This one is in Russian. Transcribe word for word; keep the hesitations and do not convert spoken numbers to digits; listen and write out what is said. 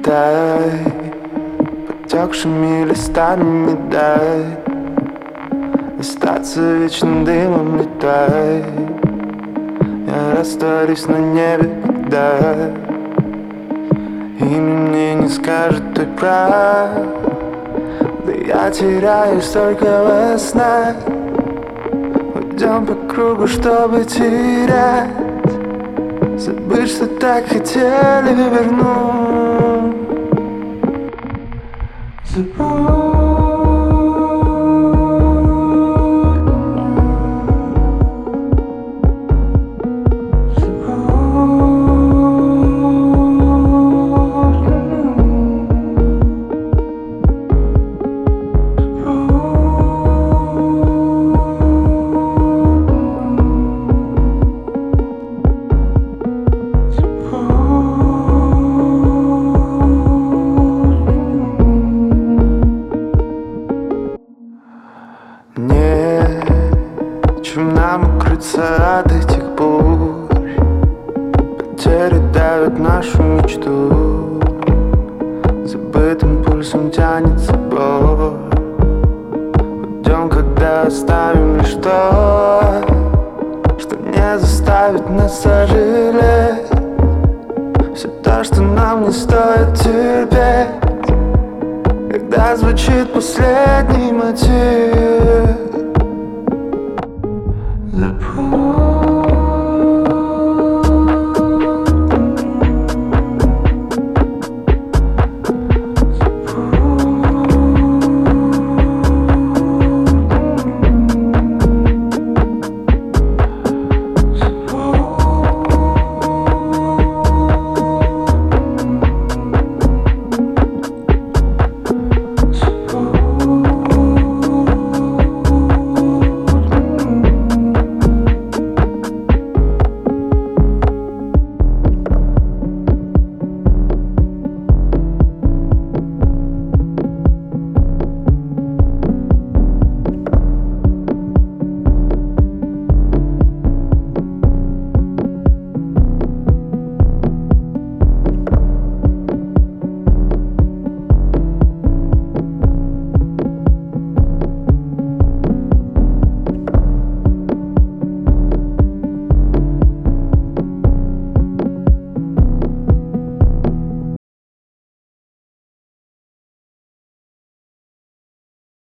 летай, потекшими листами не дай остаться вечным дымом, летай. Я растворюсь на небе, когда имя мне не скажет, ты прав. Да я теряюсь только во снах. Идем по кругу, чтобы терять, забыть, что так хотели вернуть. Забудь. Нечем нам укрыться от этих бурь. Потери давят нашу мечту, забытым пульсом тянется боль. Уйдем, когда оставим лишь то, что не заставит нас сожалеть. Все то, что нам не стоит терпеть, когда звучит последний мотив.